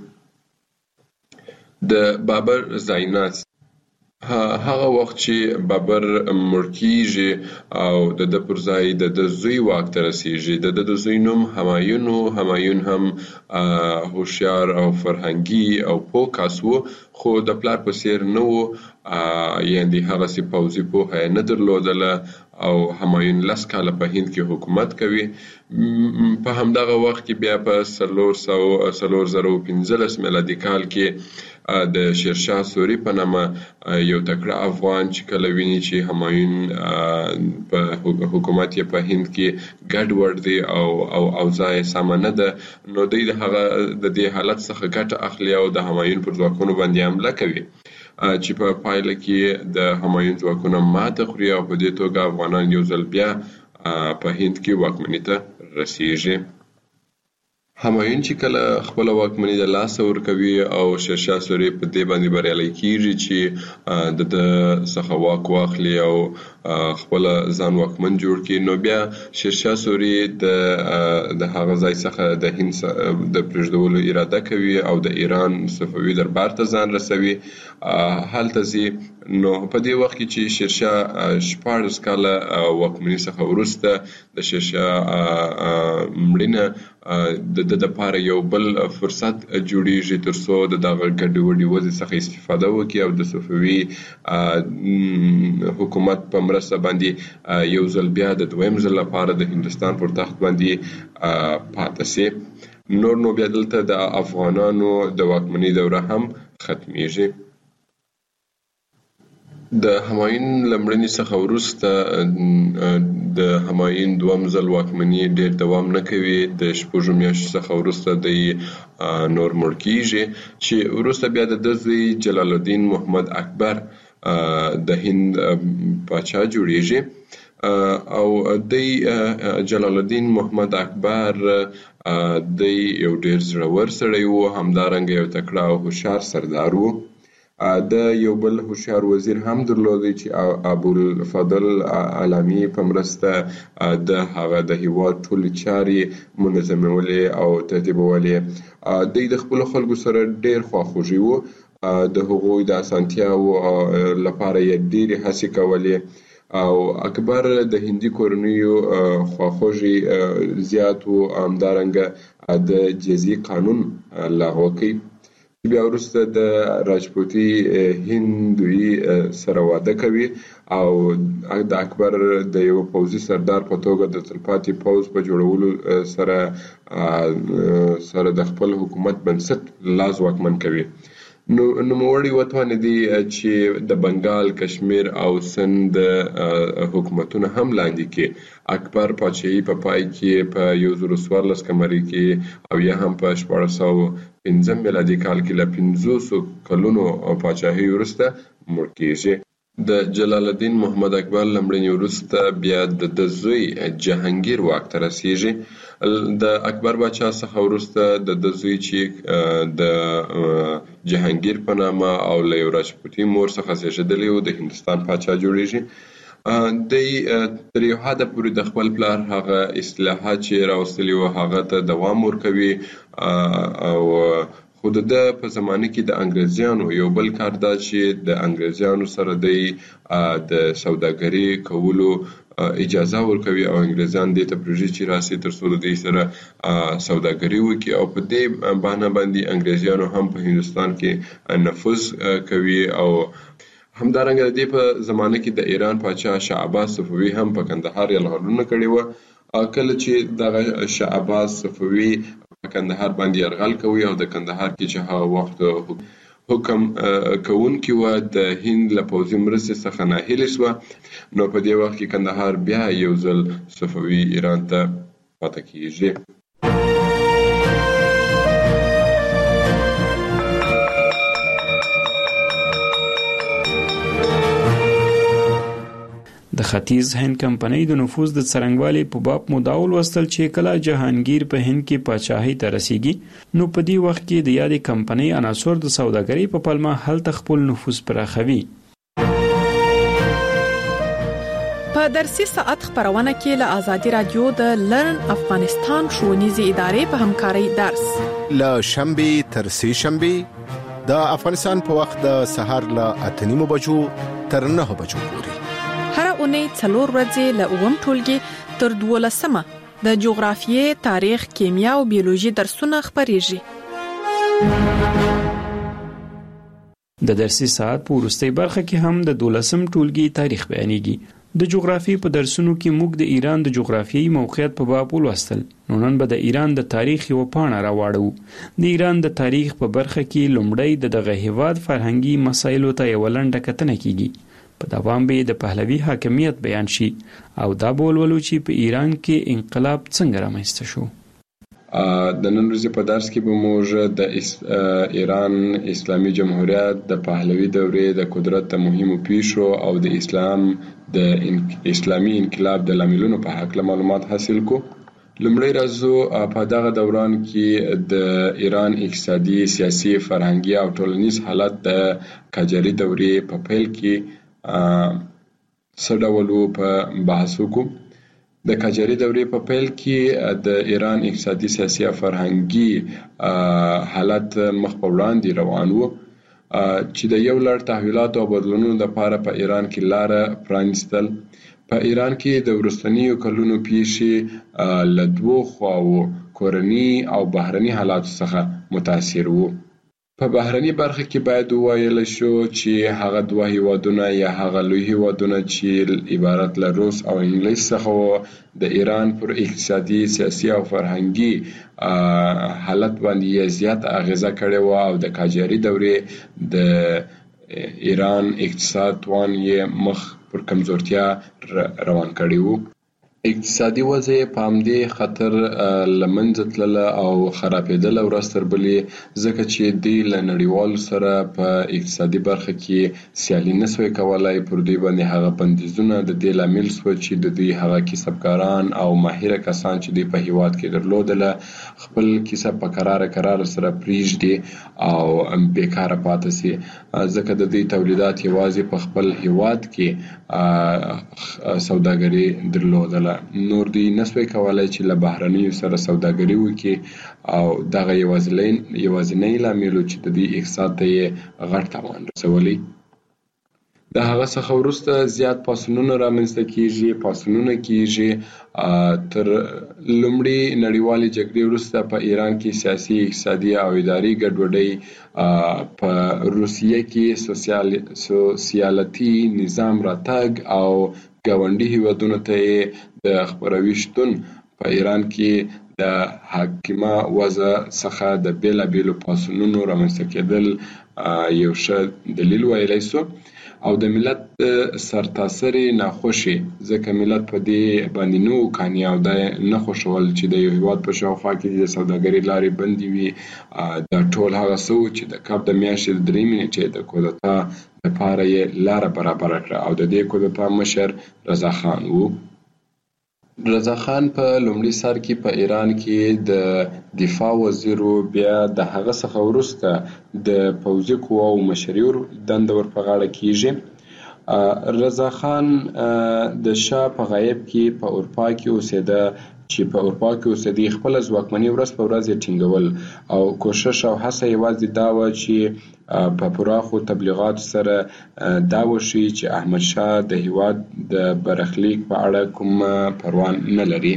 د بابر ځایناست هغه وخت چې بابر مړ کېږي او د ده پر ځای د ده زوی واک ته رسېږي. د ده د زوی نوم همایون و. همایون هم هوښیار او فرهنګي او پوه کس و خو د پلار په څېر نه و. یعنې هغسې پوځي پوهه یې نه درلودله او همایون لس کاله په هند کې حکومت کوي. په همدغه وخت کې بیا په څلور سوه څلور زره پنځلس میلادي کال کې د شیرشاه سوري په نامه یو تکړه افغان چې کله ویني چې همایون په حکومت یې په هند کې ګډ وډ دی او او اوضاع یې سمه نه ده، نو دوی د هغه د دې حالت څخه ګټه اخلي او د همایون پر ځواکونو باندې حمله کوي چې په پایله کې د همایون ځواکونه ماته خوري او په دې توګه افغانان یو ځل بیا په هند کې واکمنۍ ته رسیږي. همایون چې کله خپل واکمنۍ د لاسه ورکوي او شیرشاه سوري په دې باندې بریالی کیږي چې د د څخه واک واخلي او خپل ځان واکمن جوړ کړي، نو بیا شیرشاه سوري د د هغه ځای څخه د هند د پرېږدولو اراده کوي او د ایران صفوي دربار ته ځان رسوي. هلته ځي، نو په دې وخت کې چې شیرشاه شپاړس کاله واکمنۍ څخه وروسته د شیرشاه مړینه د د لپاره یو بل فرصت جوړیږي ترڅو د دغه ګډې وډې وضع څخه استفاده وکړي او د صفوي حکومت په مرسته باندې یو ځل بیا د دویم ځل لپاره د هندوستان پر تخت باندې پاتې سي. نور نو بیا دلته د افغانانو د واکمنۍ دوره هم ختمیږي. د همایون لمړنی څخه وروسته د همایون دوم ځل واکمنۍ ډیر دوام نه کوي. د شپږو میاشتو څخه وروسته د نور مړ کیږي چې وروسته بیا د زوی جلال الدین محمد اکبر د هند پاچا جوړیږي او د جلال الدین محمد اکبر د یو ډیر زړور سړی وو، همدارنګه یو تکړه او هوښیار سردار وو. د یو بل هوښیار وزیر هم درلودی چې ابوالفضل علامی په مرسته د هغه د هیواد ټولې چارې منظمولې او ترتیبولې. دوی د خپلو خلکو سره ډیر خواخوږي وو، د هغوی د اسانتیاوو لپاره یې ډیرې هڅې کولې او اکبر د هندي کورنیو خواخوږي زیات وو. همدارنګه د جزیې قانون لغوه کوي. بیا وروسته د راجپوتي هندوی سره واده کوي او د اکبر د یو پوځي سردار په توګه د تلپاتې پوځ په جوړولو سره سره د خپل حکومت بنسټ لاس واکمن کوي. نو نوموړي وتوانېدي چې د بنګال، کشمیر او سند حکومتونه هم لاندې کړي. اکبر پاچاهي په پای کې په یو زر څوارلس قمري کې او یا هم په شپاړس سوه پنځم میلادي کال کې له پنځوسو کلونو پاچاهي وروسته مړ کیږي. د جلال الدین محمد اکبر لمړني وروسته بیا د زوی جهانگیر واک ته رسیږي. د اکبر باچا څخه وروسته د زوی چې د جهانگیر په نامه او له یو راجپوتي مور څخه زیږېدلی و د هندوستان پاچا جوړیږي. دی تر یو حده پورې د خپل پلار هغه اصلاحات چې راوستلي وو هغه ته دوام ورکوي او خو د په زمانه کې د انګریزیانو یو بل کار دا چې د انګریزیانو سره دی د سوداګري کولو اجازه ورکوي او انګریزان دې ته پروژې چې راسي ترڅو د دې سره سوداګري وکړي او په دې بهانه باندې انګریزیانو هم په هندوستان کې نفوذ کوي. او همدارنګه د دې په زمانه کې د ایران پاچا شاه عباس صفوي هم په کندهار یرغلونه کړي وو. کله چې دغه شاه عباس صفوي په کندهار باندې یرغل کوي او د کندهار کې چې هغه وخت حکم کوونکی و د هند له پوځي مرستې څخه ناهیلې شوه، نو په دې وخت کې کندهار بیا یو ځل صفوي ایران ته پاتې کیږي. د ختیځ هند کمپنۍ د نفوذ د څرنګوالي په باب مداول وستل چې کله جهانگیر په هند کې پاچاهۍ ته رسیږي، نو په دې وخت کې د یادې کمپنۍ عناصر د سوداګرۍ په پلمه هلته خپل نفوذ پراخوي. په درسي ساعت خبرونه کې له آزادي رادیو د لرن افغانستان ښوونیزې ادارې په همکارۍ درس له شنبه تر سه شنبه د افغانستان په وخت د سهار له اته نیمو بجو تر نه بجو پورې هر اونۍ څلور ورځې له اووم ټولګي تر دولسمه د جغرافیې، تاریخ، کیمیا او بیولوژي درسونه خبرېږي. د درسي ساعت په وروستۍ برخه کې هم د دولسم ټولګي تاریخ بیانېږي. د جغرافیې په درسونو کې موږ د ایران د جغرافیایي موقعیت په باب ولوستل. نو نن به د ایران د تاریخ یو پاڼه راواړو. د ایران د تاریخ په برخه کې لومړی د دغه هیواد فرهنګي مسایلو ته یو لنډه کتنه کیږي. په دوام به د پهلوي حاکمیت بیان شي او دا بولولو چې په ایران کې انقلاب څنګه رامنځته شو. د نن ورځې په درس کې به موږ د ایران اسلامي جمهوریت د پهلوي دورې د قدرت د مهمو پیښو او د اسلام د اسلامي انقلاب د لاملونو په هکله معلومات حاصل کو. لومړی راځو په دغه دوران کې د ایران اقتصادي، سیاسي، فرهنګي او ټولنیز حالت د قاجاري دورې په پیل کې څه ډول وو په بحث وکړو. د قاجاري دورې په پیل کې د ایران اقتصادي، سیاسي او فرهنګي حالت مخ په وړاندې روان وو چې د یو لړ تحولاتو او بدلونونو لپاره په ایران کې لاره پرانیستل. په ایران کې د وروستنیو کلونو پیښې له دوو خواوو کورني او بهرني حالاتو څخه متاثر وو. په بهرني برخه کې باید وویل شو چې هغه دوه هیوادونه یا هغه لوی هیوادونه چې عبارت له روس او انګلیس څخه وو د ایران پر اقتصادي، سیاسي او فرهنګي حالت باندې زیات اغیزه کړې وه او د قاجاري دورې د ایران اقتصاد توان یې مخ پر کمزورتیا روان کړی وو. اقتصادي وضع په همدې خطر له منځه تلله او خرابېدله ورځ تر بلې، ځکه چې دوی له نړیوالو سره په اقتصادي برخه کې سیالي نه سوی کولی. پر دوی باندې هغه بندیزونه د دې لامل سوه چې د دوی هغه کسبګاران او ماهره کسان چې دوی په هیواد کې درلودله خپل کسب په قراره قراره سره پریږدي او بیکاره پاتې سي، ځکه د دوی تولیدات یوازې په خپل هیواد کې سوداګري درلودله. نور دوی نسوی کولای چې له بهرنیو سره سوداګري وکړي او دغه یوازینی لامل چې د دې اقتصاد ته یې غټ تاوان رسولی. د هغه څخه وروسته زیات پاڅونونه رامنځته کیږي پاڅونونه کیږي تر لومړۍ نړیوالې جګړې وروسته په ایران کې سیاسي، اقتصادي او اداري ګډوډۍ، په روسیه کې سوسیالتي نظام راتګ او ګاونډي هیوادونو ته د خپروي شتون په ایران کې د حاکمه وضع څخه د بیلابیلو پاڅونونو رامنځته کېدل یو ښه دلیل ویلی سو او د ملت سرتاسرې ناخوشي، ځکه ملت په دې باندې نه وکاني او دا نه خوښول چې د یو هیواد په شاوخوا کې د سوداګرۍ لارې بندې وي. دا ټول هغه څه و چې د کب د میاشتې د درې نیټې د کودتا لپاره یې لاره برابره کړه او د دې کودتا مشر رضا خان و. رضا خان په لومړي سر کې په ایران کې د دفاع وزیر و، بیا د هغه څخه وروسته د پوځي قواو مشري دنده ور په غاړه کیږي. رضا خان د شاه په غایب کې په اروپا کې اوسېده چې په اروپا کې اوسېدی خپل ځواکمني ورځ په ورځ یې ټینګول او کوشش او هڅه یوازې دا و چې په پراخو تبلیغاتو سره دا وشي چې احمد شاه د هیواد د برخلیک په اړه کوم پروا نه لري.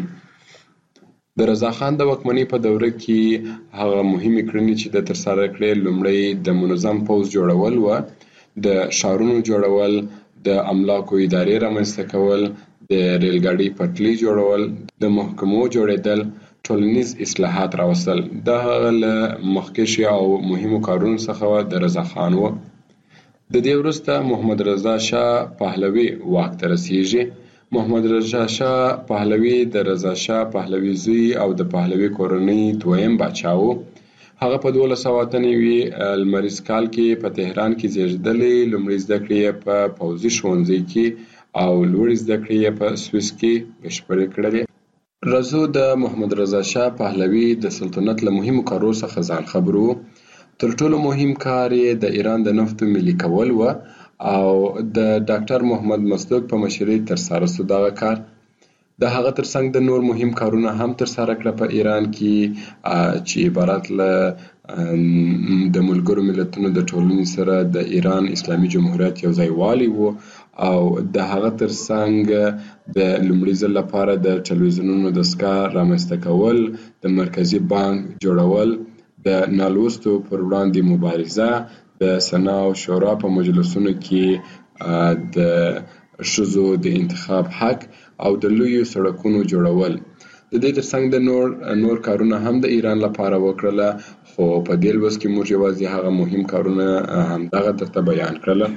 د رضا خان د واکمنۍ په دوره کې هغه مهمې کړنې چې د ترسره کړې، لومړی د منظم پوځ جوړول و، د ښارونو جوړول، د املاکو ادارې رامنځته کول، د ریلګاډي پټلۍ جوړول، د محکمو جوړېدل، ټولنیز اصلاحات راوستل. دا هغه له مخکښو او مهمو کارونو څخه د رضا خان و. د دې وروسته محمد رضا شاه پهلوي واک ته رسیږي. محمد رضا شاه پهلوي د رضا شاه پهلوي زوی او د پهلوي کورنۍ دویم باچا و. هغه په دولس سوه اته نوي لمریز کال کې په تهران کې زیږېدلی. لومړۍ زده کړې یې په پوځي ښوونځي کې او لوړې زده کړې یې په سویس کې بشپړې کړلې. رضا د محمد رضا شاه پهلوي د سلطنت له مهمو کارو څخه ځان خبر و. تر ټولو مهم کار یې د ایران د نفتو ملي کول و او د ډاکټر محمد مصدق په مشرۍ ترسره سو دغه کار. د هغه ترڅنګ د نور مهم کارونه هم ترسره کړه په ایران کې چې عبارت له د ملګرو ملتونو د ټولنې سره د ایران اسلامي جمهوریت یو ځای والی و او د هغه ترڅنګ د لومړي ځل لپاره د ټلویزیونونو دستګاه رامنځته کول، د مرکزي بانک جوړول، د نالوستو پر وړاندې مبارزه، د سنا او شورا په مجلسونو کې د ښځو د انتخاب حق او د لویو سړکونو جوړول. د دې ترڅنګ د نور نور کارونه هم د ایران لپاره وکړله، خو په دې لوست کې موږ یوازې هغه مهم کارونه همدغه درته بیان کړله.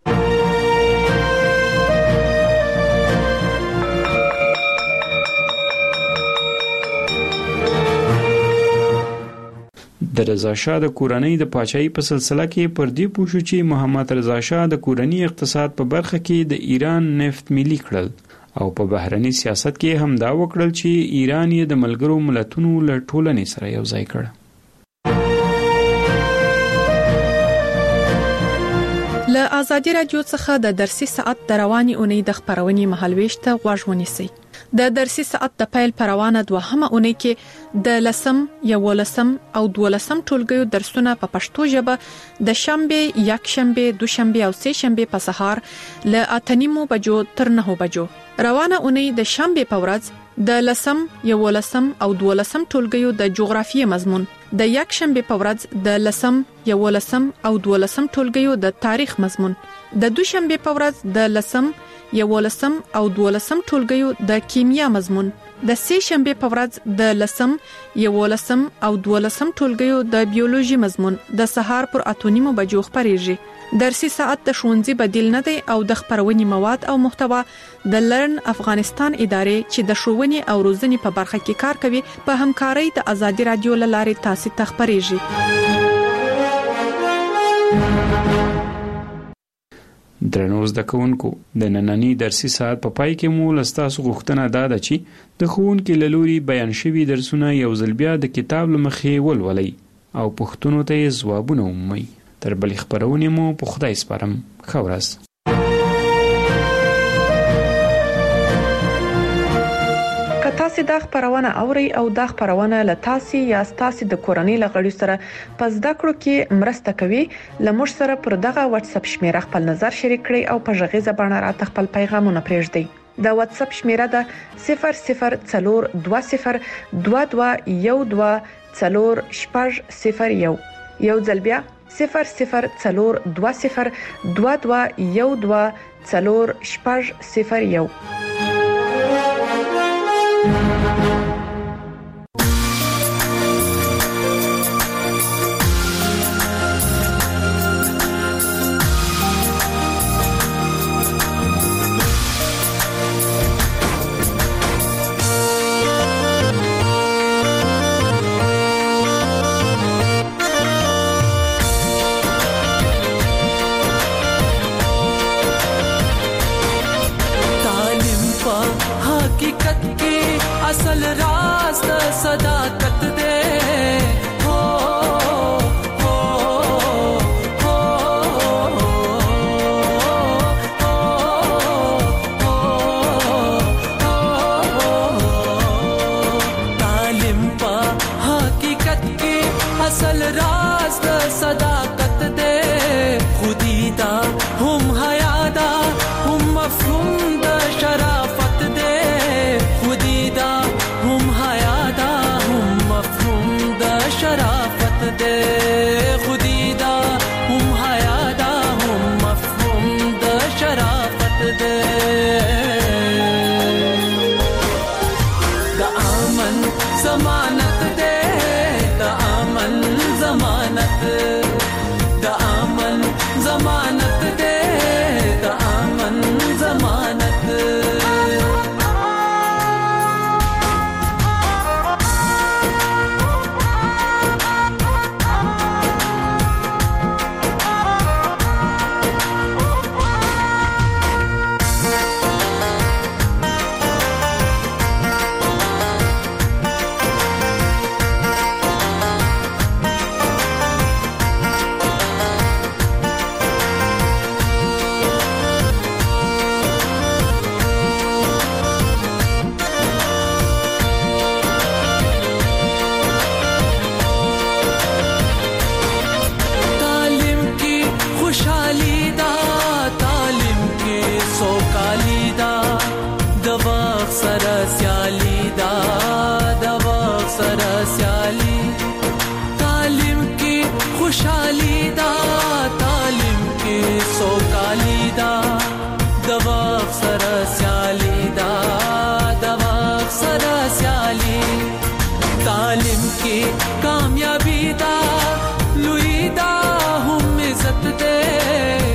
د رضا شاه د کورنۍ د پاچاهۍ په سلسله کې پر دې پوه شو چې محمد رضا شاه د کورنۍ اقتصاد په برخه کې د ایران نفت ملي کړل او په بهرني سیاست کې هم دا وکړل چې ایران یې د ملګرو ملتونو له ټولنې سره یو ځای کړ. له آزادي رادیو څخه د درسي ساعت د رواني اونۍ د خبرونې مهالويش ته غوږ ونیسئ. د درسي ساعت د پیل پروانه دوهمه اونۍ کې د لسم، یولسم او دولسم ټولګیو درسونه په پښتو ژبه د شنبه، یک شنبه، دوشنبه او سه شنبه په سهار له اته نیمو بجو تر نهو بجو. روانه اونۍ د شنبه په ورځ د لسم، یولسم او دولسم ټولګیو د جغرافیې مضمون، د یک شنبه په ورځ د لسم، یولسم او دولسم ټولګیو د تاریخ مضمون، د دوشنبه په ورځ د لسم، یولسم او دولسم ټولګیو د کیمیا مضمون، د سه شنبه په ورځ د لسم، یولسم او دولسم ټولګیو د بیولوژي مضمون د سهار پر اته نیمو بجو خبرېږي. درسي ساعت د ښوونځي بدیل نه دی او د خبرونې مواد او محتوا د لرن افغانستان ادارې چې د ښوونې او روزنې په برخه کې کار کوي په همکارۍ د آزادي رادیو له لارې تاسو ته خبرېږي. درنو زده کوونکو، د نننی درسي ساعت په پای کې مو لستاسو غوښتنه دا ده چې د ښوونکي له لوري بیان شوي درسونه یو ځل بیا د کتاب له مخې ولولئ او پوښتنو ته یې ځوابونه ومومئ. تر بلې خپرونې مو په خدای سپارم. ښه ورځ. که تاسو دا خبرونه اورئ او دا خبرونه له تاسو یا تاسو د کورنۍ لغړي سره پس دا کړو کې مرسته کوي، لمر سره پر دغه واتس اپ شمیره خپل نظر شریک کړئ او په ژغې زبانه راته خپل پیغامونه پرېږدئ. د واتس اپ شمیره ده صفر صفر څلور دوه صفر دوه دوه یو دوه څلور شپږ صفر یو. یو ځل بیا صفر صفر څلور دوه صفر دوه دوه یو دوه څلور شپږ صفر یو. سره سیالي دا د وخت سره سیالي تعلیم کې کامیابی دا لوی دا هم عزت دے